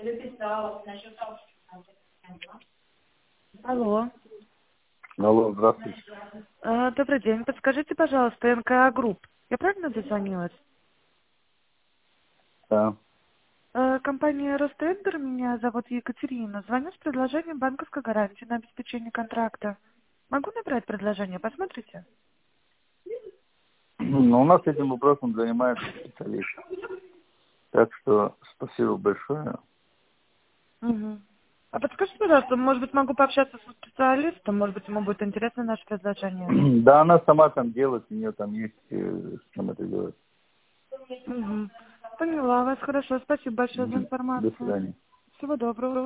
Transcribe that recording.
Алло. Алло, здравствуйте. Добрый день. Подскажите, пожалуйста, НКА Групп. Я правильно дозвонилась? Да. Компания Ростендер, меня зовут Екатерина. Звоню с предложением банковской гарантии на обеспечение контракта. Могу набрать предложение? Посмотрите? Ну, у нас этим вопросом занимается специалист. Так что спасибо большое. Угу. А подскажите, пожалуйста, может быть, могу пообщаться со специалистом? Может быть, ему будет интересно наше предложение? Да, она сама там делает, у нее там есть с чем это делать. Угу. Поняла вас. Хорошо. Спасибо большое за До информацию. свидания. Всего доброго.